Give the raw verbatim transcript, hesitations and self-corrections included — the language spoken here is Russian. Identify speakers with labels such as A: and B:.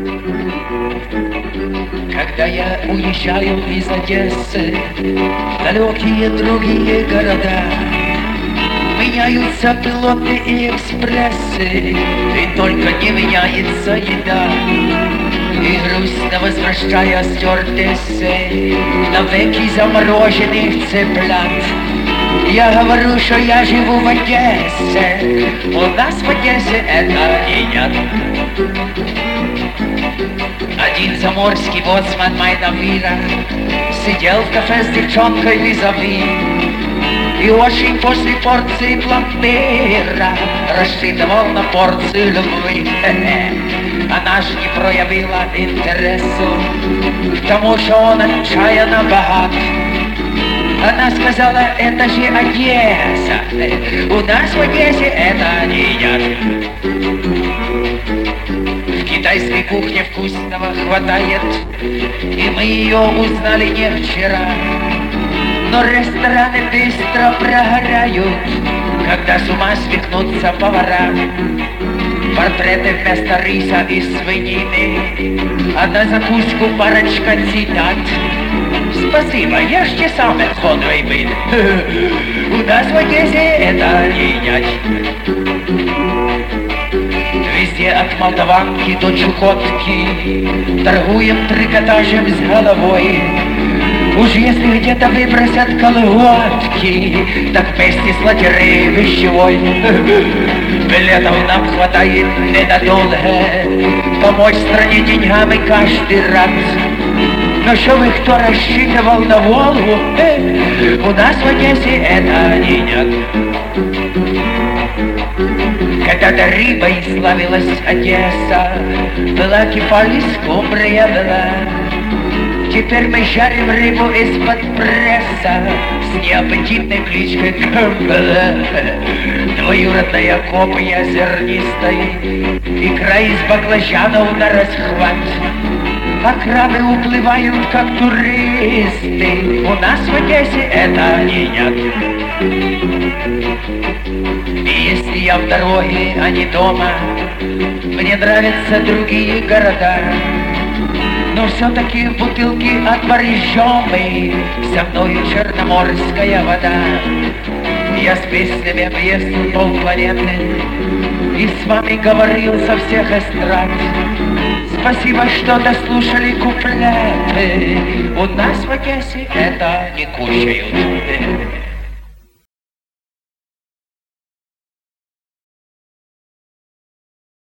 A: Когда я уезжаю из Одессы в далекие другие города, меняются пилоты и экспрессы, и только не меняется еда. И грустно возвращая стюардессы навеки замороженных цыплят, я говорю, что я живу в Одессе. У нас в Одессе это не яд. Один заморский боцман Майнавира сидел в кафе с девчонкой визави и очень после порции пломбира рассчитывал на порцию любви. Она ж не проявила интересу к тому, что он отчаянно богат. Она сказала, это же Одесса, у нас в Одессе это не яд. В китайской кухне вкусного хватает, и мы ее узнали не вчера. Но рестораны быстро прогорают, когда с ума свихнутся повара. Портреты вместо риса и свинины, а на закуску парочка цитат. Спасибо, ешьте сами ходовый быт. У нас в Одессе это не яд. Везде от Молдаванки до Чукотки торгуем трикотажем с головой. Уж если где-то выбросят колготки, так вместе с лотереей вещевой. Билетов нам хватает ненадолго помочь стране деньгами каждый раз. Но чтобы кто рассчитывал на Волгу, э, у нас в Одессе это не яд. Когда-то рыбой славилась Одесса, была кефаль и скумбрия была. Теперь мы жарим рыбу из-под пресса с неаппетитной кличкой Кэмпбелла. Двоюродная копия зернистой, икра из баклажанов на расхват. А крабы уплывают, как туристы, у нас в Одессе это не яд. И если я в дороге, а не дома, мне нравятся другие города. Но все-таки в бутылке от Боржомы со мною черноморская вода. Я с песнями объездил полпланеты и с вами говорил со всех эстрад. Спасибо, что дослушали куплеты. У нас в Одессе это не кушают.